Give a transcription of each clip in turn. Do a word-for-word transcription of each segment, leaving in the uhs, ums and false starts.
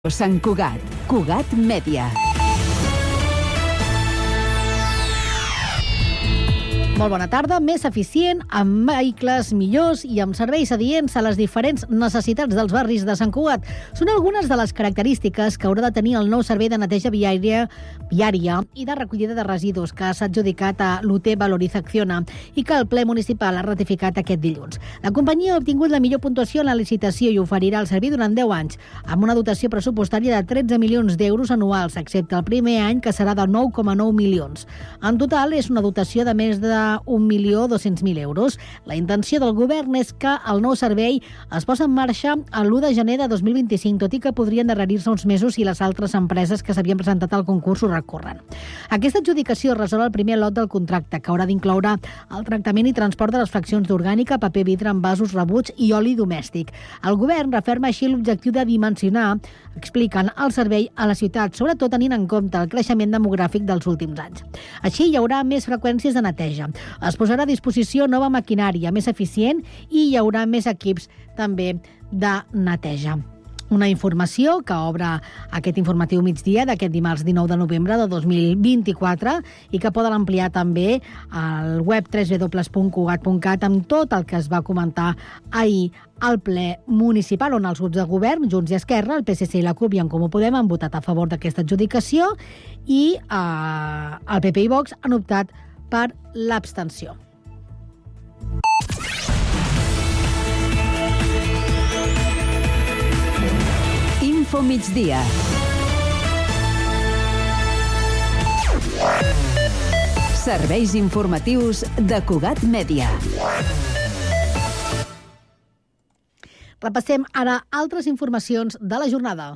Sant Cugat, Cugat Mèdia. Molt bona tarda, més eficient, amb vehicles millors i amb serveis adients a les diferents necessitats dels barris de Sant Cugat. Són algunes de les característiques que haurà de tenir el nou servei de neteja viària, viària i de recollida de residus que s'ha adjudicat a l'U T Valorizazione i que el ple municipal ha ratificat aquest dilluns. La companyia ha obtingut la millor puntuació en la licitació i oferirà el servei durant deu anys, amb una dotació pressupostària de tretze milions d'euros anuals, excepte el primer any, que serà de nou coma nou milions. En total, és una dotació de més de un milió dos-cents mil euros. La intenció del govern és que el nou servei es posa en marxa l'u de gener de dos mil vint-i-cinc, tot i que podrien darrerir-se uns mesos si les altres empreses que s'havien presentat al concurs ho recorren. Aquesta adjudicació resol el primer lot del contracte, que haurà d'incloure el tractament i transport de les fraccions d'orgànica, paper, vidre, envasos, rebuig i oli domèstic. El govern referma així l'objectiu de dimensionar, expliquen, el servei a la ciutat, sobretot tenint en compte el creixement demogràfic dels últims anys. Així hi haurà més freqüències de neteja. Es posarà a disposició nova maquinària més eficient i hi haurà més equips també de neteja. Una informació que obre aquest informatiu migdia d'aquest dimarts dinou de novembre de dos mil vint-i-quatre i que poden ampliar també al web w w w punt cugat punt cat amb tot el que es va comentar ahir al ple municipal, on els grups de govern, Junts i Esquerra, el P S C i la CUP i en Comú Podem han votat a favor d'aquesta adjudicació i eh, el P P i Vox han optat per l'abstenció. Info migdia. Serveis informatius de Cugat Mèdia. Repassem ara altres informacions de la jornada.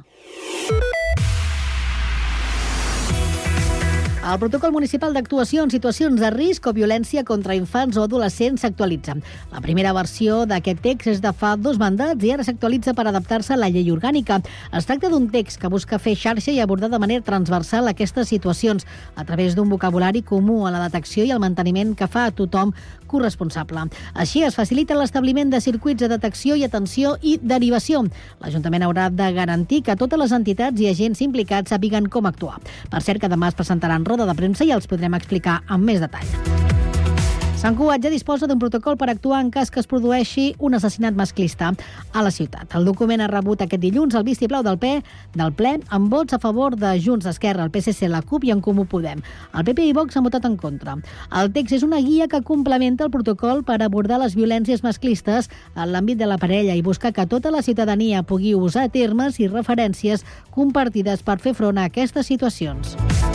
El protocol municipal d'actuació en situacions de risc o violència contra infants o adolescents s'actualitza. La primera versió d'aquest text és de fa dos mandats i ara s'actualitza per adaptar-se a la llei orgànica. Es tracta d'un text que busca fer xarxa i abordar de manera transversal aquestes situacions a través d'un vocabulari comú a la detecció i el manteniment que fa a tothom corresponsable. Així es facilita l'establiment de circuits de detecció i atenció i derivació. L'Ajuntament haurà de garantir que totes les entitats i agents implicats sàpiguen com actuar. Per cert, que demà es presentaran roda de premsa i els podrem explicar amb més detall. Sant Cugat ja disposa d'un protocol per actuar en cas que es produeixi un assassinat masclista a la ciutat. El document ha rebut aquest dilluns el vistiplau del P del ple amb vots a favor de Junts, Esquerra, el P S C, la CUP i en Comú Podem. El P P i Vox han votat en contra. El text és una guia que complementa el protocol per abordar les violències masclistes en l'àmbit de la parella i buscar que tota la ciutadania pugui usar termes i referències compartides per fer front a aquestes situacions.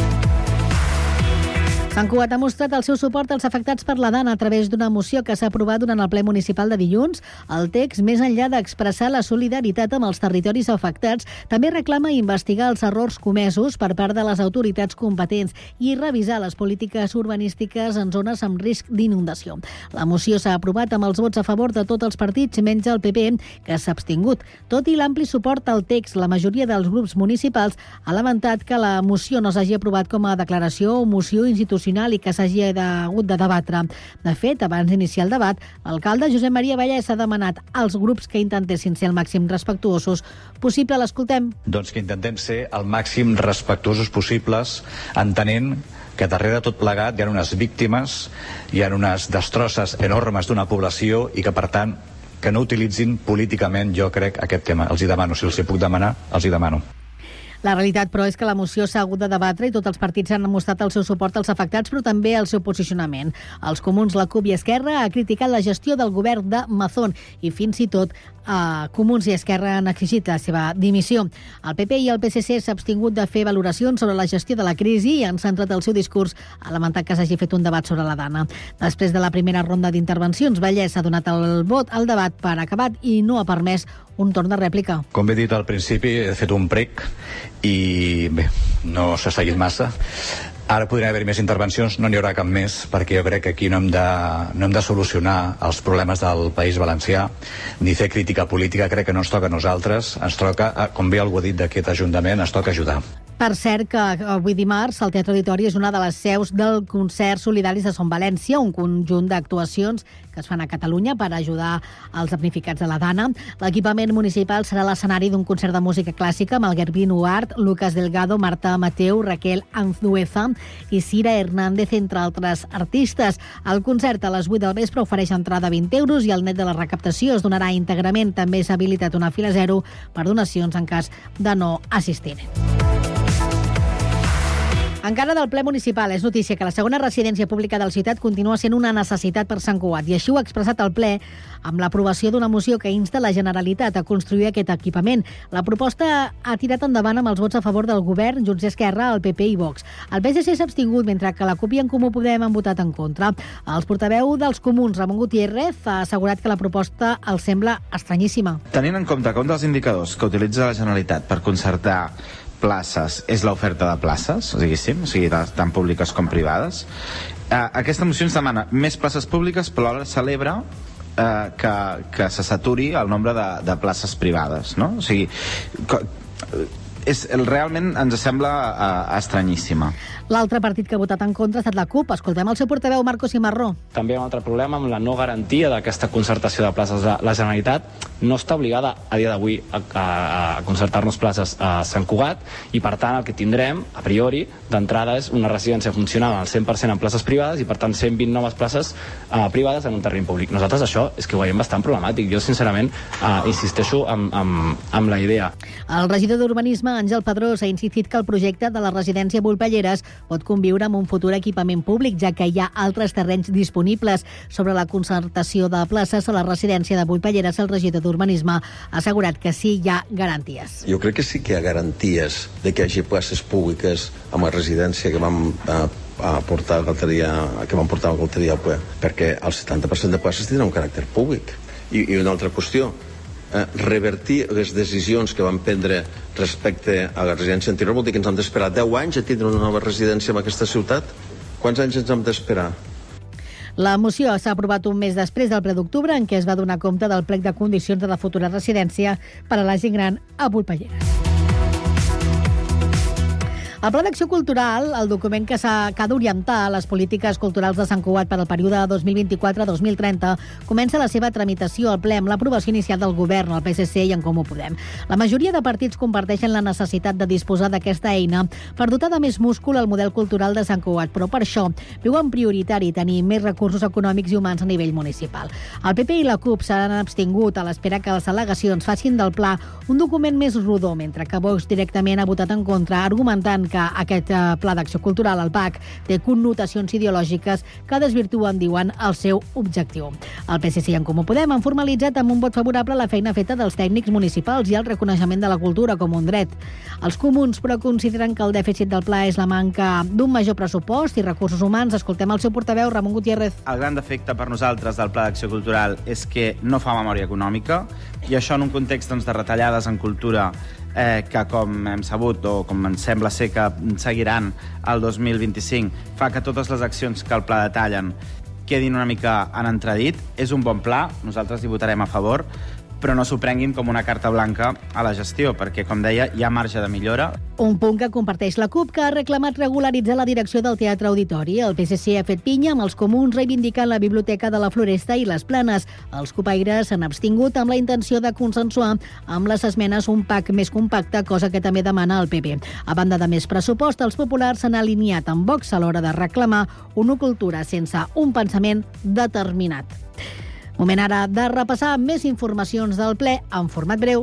Sant Cugat ha mostrat el seu suport als afectats per la Dana a través d'una moció que s'ha aprovat durant el ple municipal de dilluns. El text, més enllà d'expressar la solidaritat amb els territoris afectats, també reclama investigar els errors comesos per part de les autoritats competents i revisar les polítiques urbanístiques en zones amb risc d'inundació. La moció s'ha aprovat amb els vots a favor de tots els partits, menys el P P, que s'ha abstingut. Tot i l'ampli suport al text, la majoria dels grups municipals ha lamentat que la moció no s'hagi aprovat com a declaració o moció institucional i que s'hagi hagut de debatre. De fet, abans d'iniciar el debat, l'alcalde Josep Maria Vallès ha demanat als grups que intentessin ser el màxim respectuosos possible. L'escoltem. Doncs que intentem ser el màxim respectuosos possibles, entenent que darrere de tot plegat hi ha unes víctimes, hi ha unes destrosses enormes d'una població i que, per tant, que no utilitzin políticament, jo crec, aquest tema. Els hi demano, si els hi puc demanar, els hi demano. La realitat, però, és que la moció s'ha hagut de debatre i tots els partits han mostrat el seu suport als afectats, però també el seu posicionament. Els comuns, la CUP i Esquerra ha criticat la gestió del govern de Mazón i fins i tot eh, Comuns i Esquerra han exigit la seva dimissió. El P P i el P S C s'ha abstingut de fer valoracions sobre la gestió de la crisi i han centrat el seu discurs a lamentar que s'hagi fet un debat sobre la Dana. Després de la primera ronda d'intervencions, Vallès ha donat el vot al debat per acabat i no ha permès un torn de rèplica. Com he dit al principi, he fet un prec i bé, no s'ha seguit massa. Ara podrien haver més intervencions, no n'hi haurà cap més, perquè jo crec que aquí no hem de, no hem de solucionar els problemes del País Valencià, ni fer crítica política. Crec que no ens toca a nosaltres, ens toca, com bé algú ha dit d'aquest Ajuntament, ens toca ajudar. Per cert, que avui dimarts el Teatre Auditori és una de les seus del Concert Solidaris de Som València, un conjunt d'actuacions que es fan a Catalunya per ajudar els damnificats de la Dana. L'equipament municipal serà l'escenari d'un concert de música clàssica amb el Guervin Huart, Lucas Delgado, Marta Mateu, Raquel Anzueza i Cira Hernández, entre altres artistes. El concert a les vuit del vespre ofereix entrada a vint euros i el net de la recaptació es donarà íntegrament. També s'ha habilitat una fila zero per donacions en cas de no assistir. Encara del ple municipal, és notícia que la segona residència pública de la ciutat continua sent una necessitat per Sant Cugat, i així ho ha expressat el ple amb l'aprovació d'una moció que insta la Generalitat a construir aquest equipament. La proposta ha tirat endavant amb els vots a favor del govern, Junts i Esquerra, el P P i Vox. El P S C s'ha abstingut, mentre que la CUP i en Comú Podem han votat en contra. El portaveu dels Comuns, Ramon Gutiérrez, ha assegurat que la proposta els sembla estranyíssima. Tenint en compte que un dels indicadors que utilitza la Generalitat per concertar places és l'oferta de places, diguéssim, o sigui, tant públiques com privades. Eh, aquesta moció ens demana més places públiques, però alhora celebra eh, que, que se saturi el nombre de, de places privades, no? O sigui, és, realment ens sembla eh, estranyíssima. L'altre partit que ha votat en contra ha estat la CUP. Escoltem el seu portaveu, Marco Cimarró. També hi ha un altre problema amb la no garantia d'aquesta concertació de places. La Generalitat no està obligada a dia d'avui a, a, a concertar-nos places a Sant Cugat i, per tant, el que tindrem, a priori, d'entrada és una residència funcional al cent per cent en places privades i, per tant, cent vint noves places uh, privades en un terreny públic. Nosaltres això és que ho veiem bastant problemàtic. Jo, sincerament, uh, insisteixo amb, amb, amb la idea. El regidor d'Urbanisme, Àngel Pedrós, ha insistit que el projecte de la residència Volpelleres pot conviure amb un futur equipament públic, ja que hi ha altres terrenys disponibles. Sobre la concertació de places a la residència de Volpelleres, el regidor d'Urbanisme ha assegurat que sí hi ha garanties. Jo crec que sí que hi ha garanties de que hi hagi places públiques amb la residència que vam a, a portar a Galteria, que vam portar a Galteria al ple, perquè el setanta per cent de places tindran un caràcter públic. I, i una altra qüestió, Eh, revertir les decisions que van prendre respecte a la residència anterior vol dir que ens hem d'esperar deu anys a tindre una nova residència en aquesta ciutat? Quants anys ens hem d'esperar? La moció s'ha aprovat un mes després del ple d'octubre, en què es va donar compte del plec de condicions de la futura residència per a la gent gran a Volpelleres. El Pla d'Acció Cultural, el document que, que ha d'orientar les polítiques culturals de Sant Cugat per al període dos mil vint-i-quatre a dos mil trenta, comença la seva tramitació al ple amb l'aprovació inicial del govern, el P S C i en Comú Podem. La majoria de partits comparteixen la necessitat de disposar d'aquesta eina per dotar de més múscul al model cultural de Sant Cugat, però per això veuen prioritari tenir més recursos econòmics i humans a nivell municipal. El P P i la CUP s'han abstingut a l'espera que les al·legacions facin del pla un document més rodó, mentre que Vox directament ha votat en contra, argumentant que aquest Pla d'Acció Cultural, el P A C, té connotacions ideològiques que desvirtuen, diuen, el seu objectiu. El P S C i en Comú Podem han formalitzat amb un vot favorable la feina feta dels tècnics municipals i el reconeixement de la cultura com un dret. Els comuns, però, consideren que el dèficit del pla és la manca d'un major pressupost i recursos humans. Escoltem el seu portaveu, Ramon Gutiérrez. El gran defecte per nosaltres del Pla d'Acció Cultural és que no fa memòria econòmica, i això en un context doncs, de retallades en cultura eh, que, com hem sabut, o com ens sembla ser que seguiran el dos mil vint-i-cinc, fa que totes les accions que el pla detallen quedin una mica en entredit. És un bon pla, nosaltres hi votarem a favor, però no s'ho prenguin com una carta blanca a la gestió, perquè, com deia, hi ha marge de millora. Un punt que comparteix la CUP, que ha reclamat regularitzar la direcció del Teatre Auditori. El P S C ha fet pinya amb els comuns reivindicant la Biblioteca de la Floresta i les Planes. Els copaires s'han abstingut amb la intenció de consensuar amb les esmenes un P A C més compacte, cosa que també demana el P P. A banda de més pressupost, els populars s'han alineat amb Vox a l'hora de reclamar una cultura sense un pensament determinat. Moment ara de repassar més informacions del ple en format breu.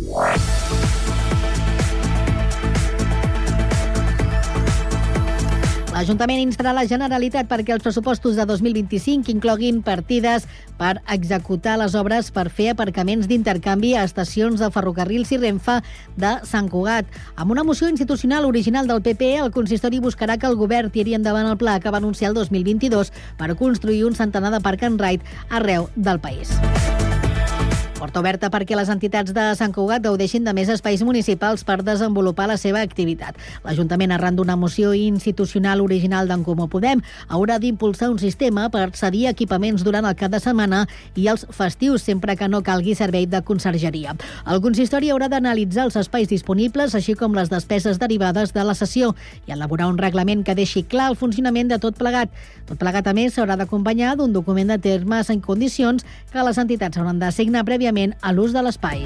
L'Ajuntament instarà la Generalitat perquè els pressupostos de dos mil vint-i-cinc incloguin partides per executar les obres per fer aparcaments d'intercanvi a estacions de ferrocarrils i Renfe de Sant Cugat. Amb una moció institucional original del P P, el consistori buscarà que el govern tiri endavant el pla que va anunciar el dos mil vint-i-dos per construir un centenar de park and ride arreu del país. Porta oberta perquè les entitats de Sant Cugat gaudeixin de més espais municipals per desenvolupar la seva activitat. L'Ajuntament, arran d'una moció institucional original d'en Comú Podem, haurà d'impulsar un sistema per cedir equipaments durant el cap de setmana i els festius, sempre que no calgui servei de consergeria. El consistori haurà d'analitzar els espais disponibles, així com les despeses derivades de la cessió, i elaborar un reglament que deixi clar el funcionament de tot plegat. Tot plegat, a més, s'haurà d'acompanyar d'un document de termes en condicions que les entitats hauran de signar prèviament a l'ús de l'espai.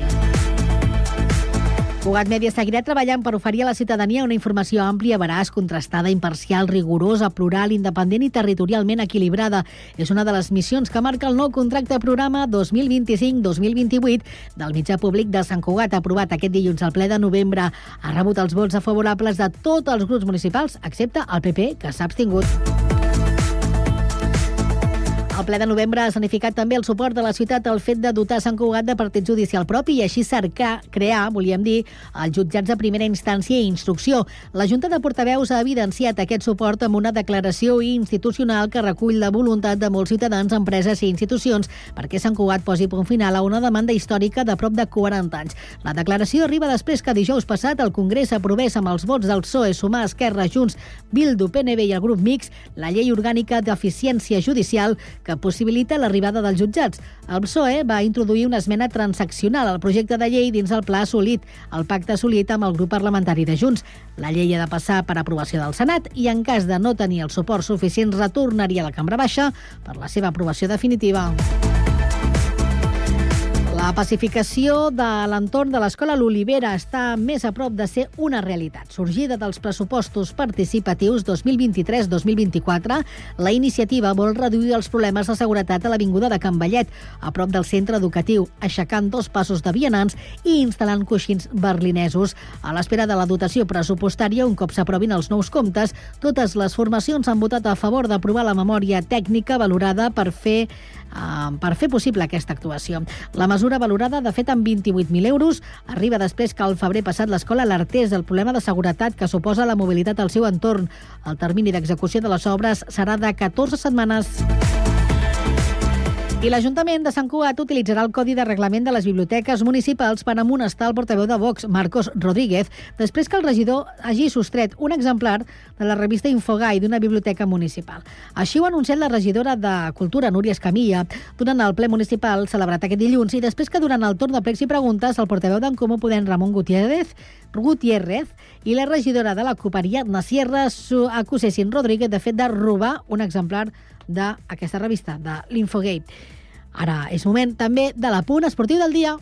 Cugat Mèdia seguirà treballant per oferir a la ciutadania una informació àmplia, veraç, contrastada, imparcial, rigorosa, plural, independent i territorialment equilibrada. És una de les missions que marca el nou contracte programa dos mil vint-i-cinc dos mil vint-i-vuit del mitjà públic de Sant Cugat, aprovat aquest dilluns al ple de novembre. Ha rebut els vots favorables de tots els grups municipals, excepte el P P, que s'ha abstingut. El ple de novembre ha escenificat també el suport de la ciutat al fet de dotar Sant Cugat de partit judicial propi i així cercar, crear, volíem dir, els jutjats de primera instància i instrucció. La Junta de Portaveus ha evidenciat aquest suport amb una declaració institucional que recull la voluntat de molts ciutadans, empreses i institucions perquè Sant Cugat posi punt final a una demanda històrica de prop de quaranta anys. La declaració arriba després que dijous passat el Congrés aprovés amb els vots del P S O E, Sumar, Esquerra, Junts, Bildu, P N V i el grup Mix la llei orgànica d'eficiència judicial que possibilita l'arribada dels jutjats. El P S O E va introduir una esmena transaccional al projecte de llei dins el pla assolit, el pacte assolit amb el grup parlamentari de Junts. La llei ha de passar per aprovació del Senat i, en cas de no tenir el suport suficient, retornaria a la cambra baixa per la seva aprovació definitiva. La pacificació de l'entorn de l'escola L'Olivera està més a prop de ser una realitat. Sorgida dels pressupostos participatius dos mil vint-i-tres dos mil vint-i-quatre, la iniciativa vol reduir els problemes de seguretat a l'avinguda de Can Vallet, a prop del centre educatiu, aixecant dos passos de vianants i instal·lant coixins berlinesos. A l'espera de la dotació pressupostària, un cop s'aprovin els nous comptes, totes les formacions han votat a favor d'aprovar la memòria tècnica valorada per fer Uh, per fer possible aquesta actuació. La mesura, valorada de fet amb vint-i-vuit mil euros, arriba després que al febrer passat l'escola alertés del problema de seguretat que suposa la mobilitat al seu entorn. El termini d'execució de les obres serà de catorze setmanes. I l'Ajuntament de Sant Cugat utilitzarà el Codi de Reglament de les Biblioteques Municipals per amonestar el portaveu de Vox, Marcos Rodríguez, després que el regidor hagi sostret un exemplar de la revista Infogai d'una biblioteca municipal. Així ho ha anunciat la regidora de Cultura, Núria Escamilla, durant el ple municipal celebrat aquest dilluns i després que durant el torn de plecs i preguntes el portaveu d'en Comú Podem, Ramon Gutiérrez, Gutiérrez i la regidora de la CUP, Ariadna Sierra, acusessin Rodríguez de fet de robar un exemplar d'aquesta revista, de l'Infogate. Ara és moment també de l'apunt esportiu del dia.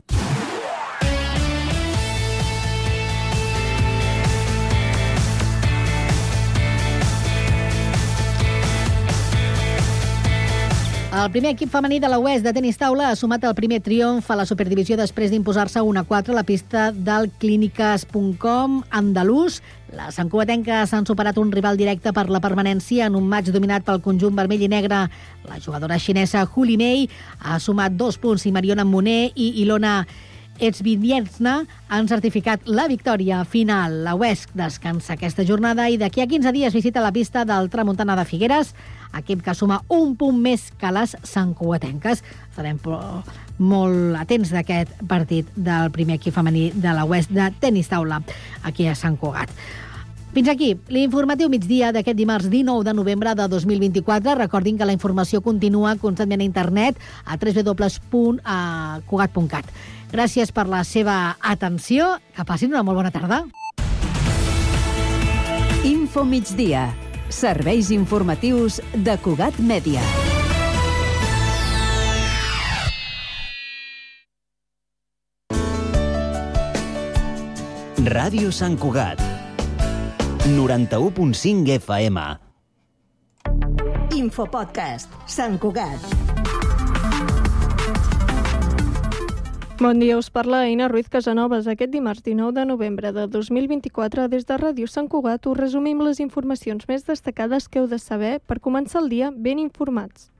El primer equip femení de la U E S de tenis taula ha sumat el primer triomf a la Superdivisió després d'imposar-se un a quatre a la pista del clíniques punt com andalús. Les santcugatenques han superat un rival directe per la permanència en un match dominat pel conjunt vermell i negre. La jugadora xinesa Hu Limei ha sumat dos punts i Mariona Moner i Ilona Etsvidievna han certificat la victòria final. La U E S descansa aquesta jornada i d'aquí a quinze dies visita la pista del Tramuntana de Figueres, equip que suma un punt més que les santcugatenques. Estarem molt atents d'aquest partit del primer equip femení de la U E S de tenis taula aquí a Sant Cugat. Fins aquí l'informatiu migdia d'aquest dimarts dinou de novembre de dos mil vint-i-quatre. Recordin que la informació continua constantment a internet a w w w punt cugat punt cat. Gràcies per la seva atenció. Que passin una molt bona tarda. Info migdia. Serveis informatius de Cugat Mèdia. Ràdio Sant Cugat. noranta-u punt cinc F M. Infopodcast. Sant Cugat. Bon dia, us parla Eina Ruiz Casanovas. Aquest dimarts dinou de novembre de dos mil vint-i-quatre, des de Ràdio Sant Cugat, us resumim les informacions més destacades que heu de saber per començar el dia ben informats.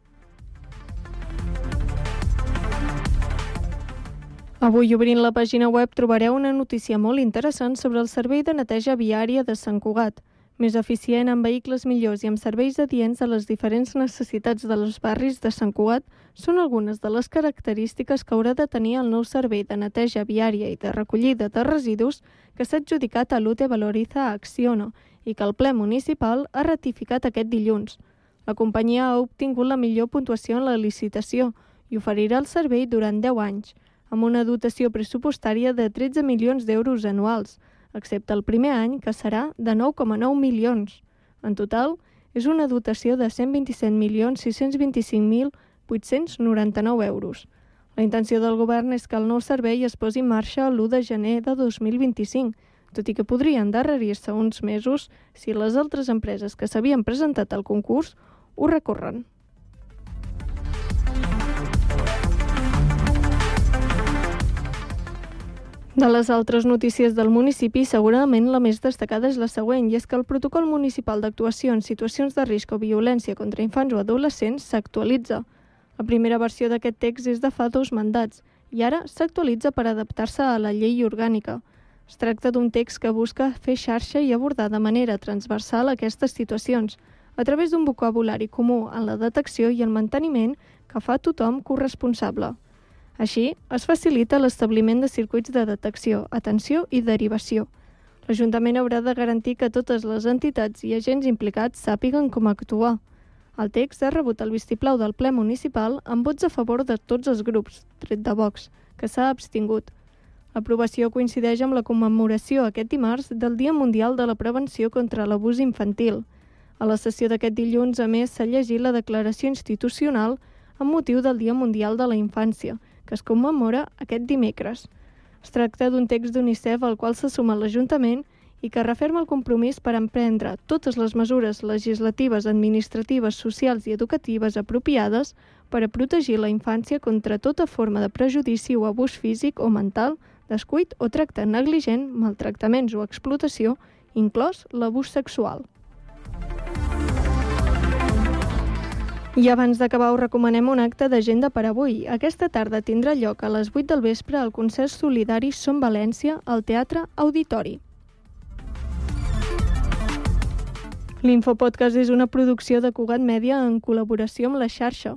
Avui, obrint la pàgina web, trobareu una notícia molt interessant sobre el servei de neteja viària de Sant Cugat. més eficient, amb vehicles millors i amb serveis adients a les diferents necessitats dels barris de Sant Cugat són algunes de les característiques que haurà de tenir el nou servei de neteja viària i de recollida de residus que s'ha adjudicat a l'U T E Valoriza Acciona i que el ple municipal ha ratificat aquest dilluns. La companyia ha obtingut la millor puntuació en la licitació i oferirà el servei durant deu anys, amb una dotació pressupostària de tretze milions d'euros anuals, excepte el primer any, que serà de nou coma nou milions. En total, és una dotació de cent vint-i-set milions sis-cents vint-i-cinc mil vuit-cents noranta-nou euros. La intenció del govern és que el nou servei es posi en marxa l'u de gener de dos mil vint-i-cinc, tot i que podria endarrerir-se uns mesos si les altres empreses que s'havien presentat al concurs ho recorren. De les altres notícies del municipi, segurament la més destacada és la següent, i és que el protocol municipal d'actuació en situacions de risc o violència contra infants o adolescents s'actualitza. La primera versió d'aquest text és de fa dos mandats, i ara s'actualitza per adaptar-se a la llei orgànica. Es tracta d'un text que busca fer xarxa i abordar de manera transversal aquestes situacions, a través d'un vocabulari comú en la detecció i el manteniment que fa tothom corresponsable. Així, es facilita l'establiment de circuits de detecció, atenció i derivació. L'Ajuntament haurà de garantir que totes les entitats i agents implicats sàpiguen com actuar. El text ha rebut el vistiplau del ple municipal amb vots a favor de tots els grups, tret de Vox, que s'ha abstingut. L'aprovació coincideix amb la commemoració aquest dimarts del Dia Mundial de la Prevenció contra l'Abús Infantil. A la sessió d'aquest dilluns, a més, s'ha llegit la declaració institucional amb motiu del Dia Mundial de la Infància, que es commemora aquest dimecres. Es tracta d'un text d'UNICEF al qual se suma l'Ajuntament i que referma el compromís per emprendre totes les mesures legislatives, administratives, socials i educatives apropiades per a protegir la infància contra tota forma de prejudici o abús físic o mental, descuit o tracte negligent, maltractaments o explotació, inclòs l'abús sexual. I abans d'acabar us recomanem un acte d'agenda per avui. Aquesta tarda tindrà lloc a les vuit del vespre el concert solidari Som València al Teatre Auditori. L'Infopodcast és una producció de Cugat Mèdia en col·laboració amb la xarxa.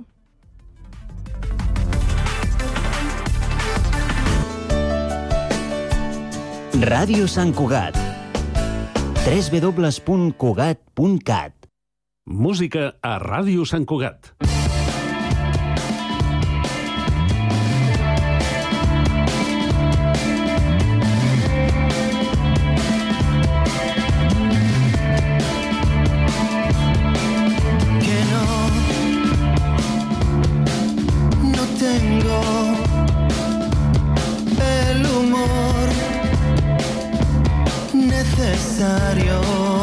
Ràdio Sant Cugat. w w w punt cugat punt cat. Música a Ràdio Sant Cugat. Que no, no tengo el humor necesario.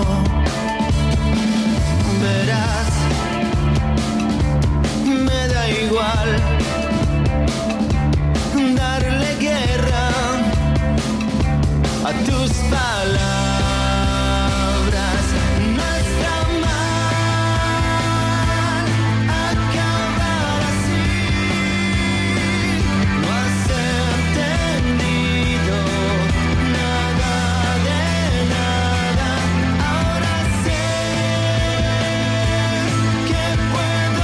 Verás, me da igual darle guerra a tus palabras. No está mal acabar así. No has entendido nada de nada. Ahora sé que puedo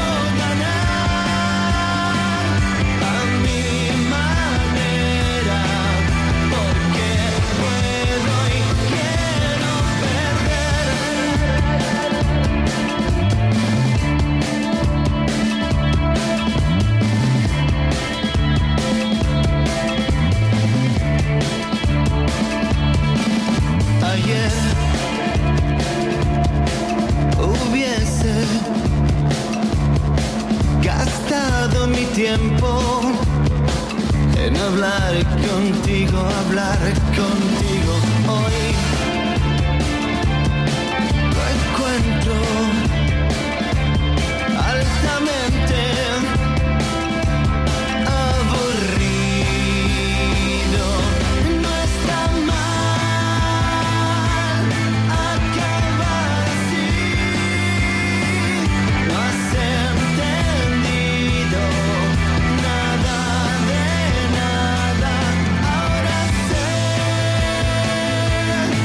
ganar a mi manera, porque puedo y quiero perder. Ayer hubiese gastado mi tiempo en hablar contigo, hablar contigo. Hoy lo encuentro altamente aburrido. No está mal acabar así. No has entendido nada de nada. Ahora sé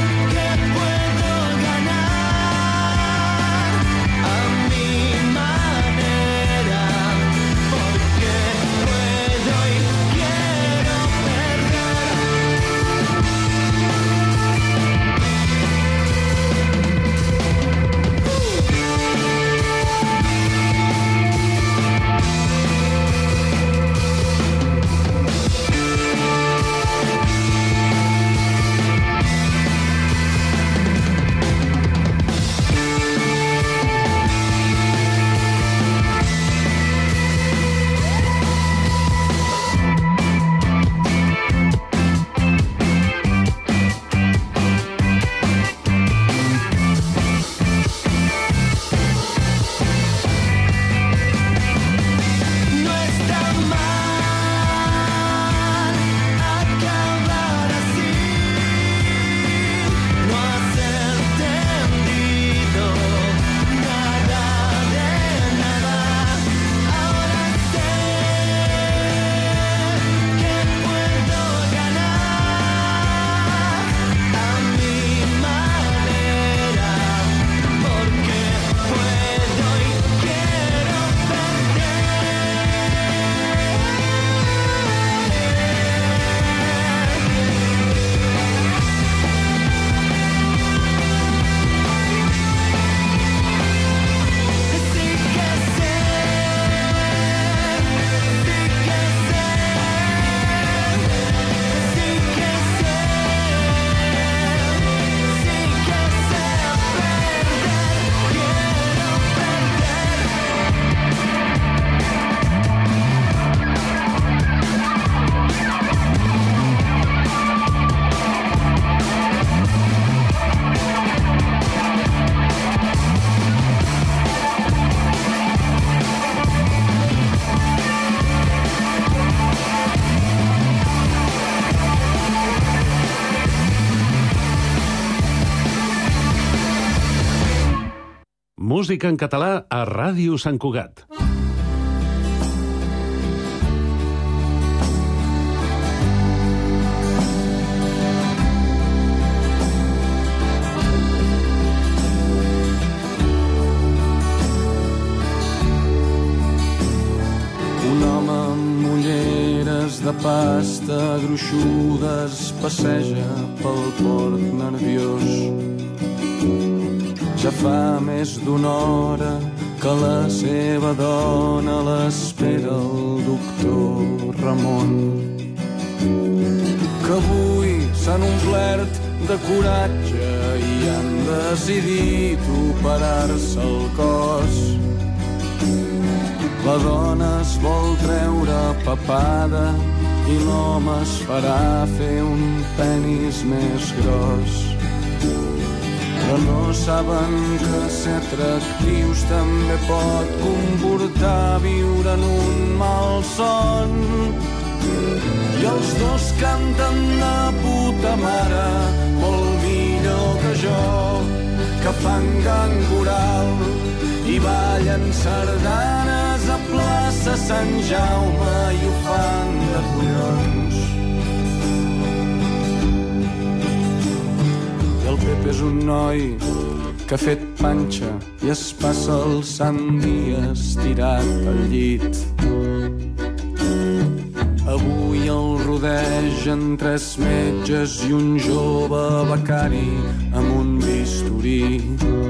Música en català a Ràdio Sant Cugat. Un home amb ulleres de pasta gruixudes passeja pel port nerviós. Ja fa més d'una hora que la seva dona l'espera el doctor Ramon, que avui s'han omplert de coratge i han decidit operar-se el cos. La dona es vol treure papada i l'home es farà fer un penis més gros. Però no saben que ser atractius també pot comportar viure en un malson. I els dos canten de puta mare, molt millor que jo, que fan gang coral i ballen sardanes a plaça Sant Jaume i ho fan de collons. El Pep és un noi que ha fet panxa i es passa el sant dia estirat al llit. Avui el rodegen tres metges i un jove becari amb un bisturí.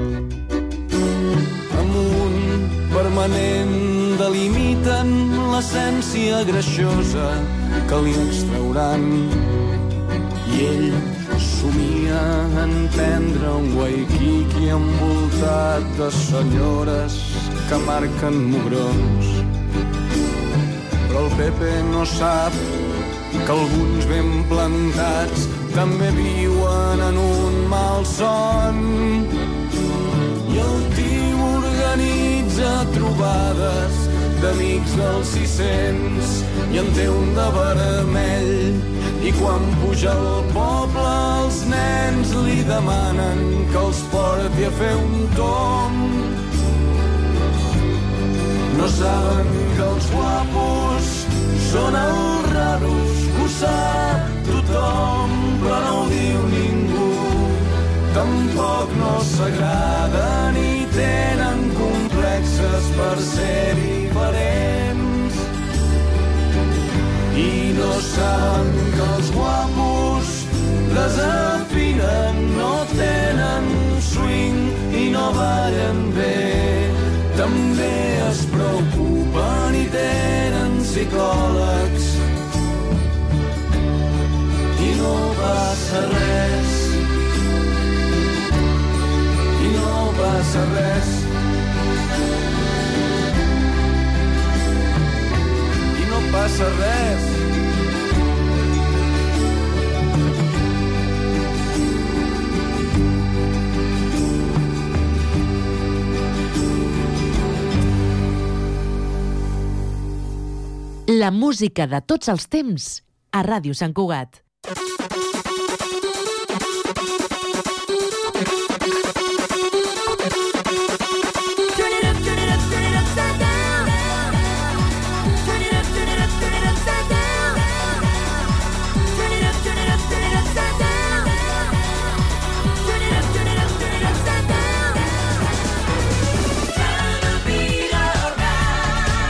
Amb un permanent delimiten l'essència greixosa que li extrauran i ell somia en prendre un Waikiki envoltat de senyores que marquen mugrons. Però el Pepe no sap que alguns ben plantats també viuen en un malson. I el tio organitza trobades d'amics dels sis-cents i en té un de vermell. I quan puja al poble els nens li demanen que els porti a fer un tomb. No saben que els guapos són els raros, ho sap tothom, però no ho diu ningú. Tampoc no s'agraden i tenen complexes per ser diferents. I no saben que els guapos desafinen, no tenen swing i no ballen bé. També es preocupen i tenen psicòlegs. I no passa res. I no passa res. I no passa res. La música de tots els temps a Ràdio Sant Cugat.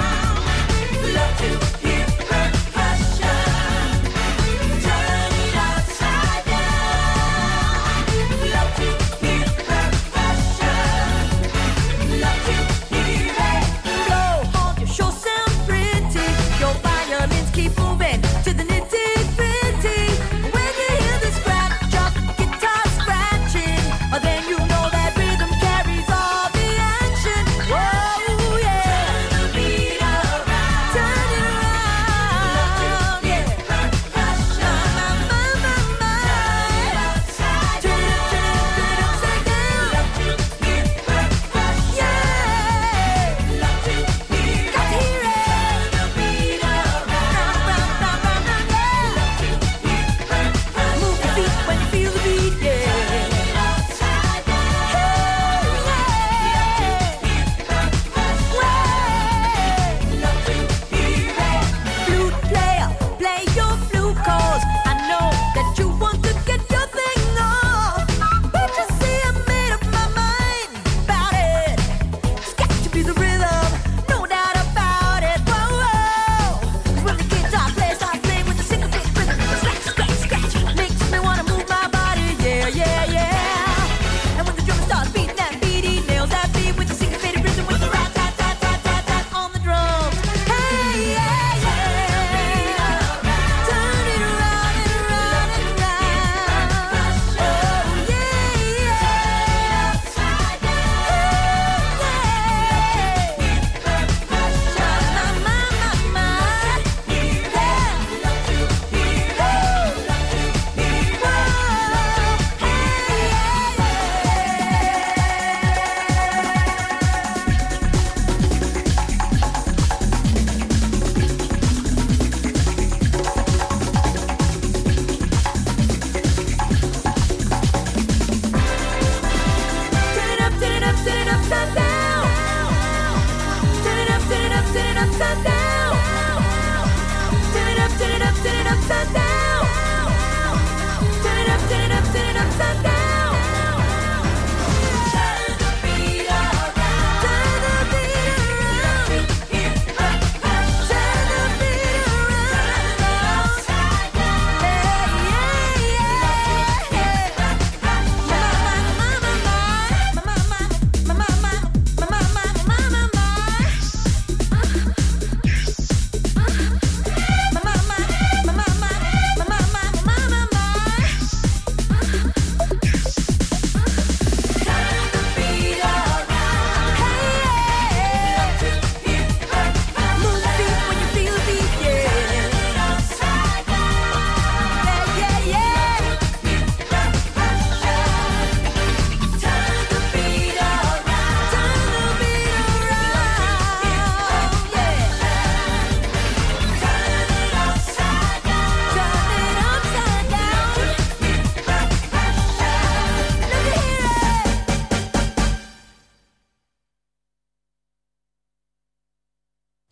Love to hear her passion.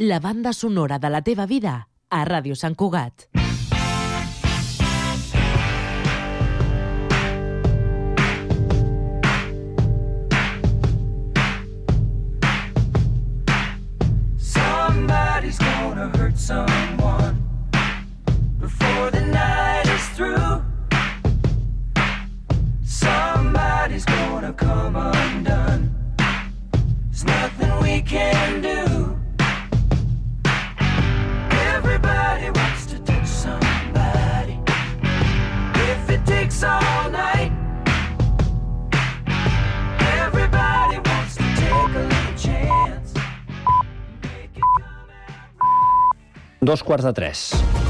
la banda sonora de la teva vida a Ràdio Sant Cugat. Somebody's gonna hurt someone before the night is through. Somebody's gonna come undone. There's nothing we can do. Everybody wants to touch somebody. If it takes all night, everybody wants to take a little chance. Dos quarts de tres.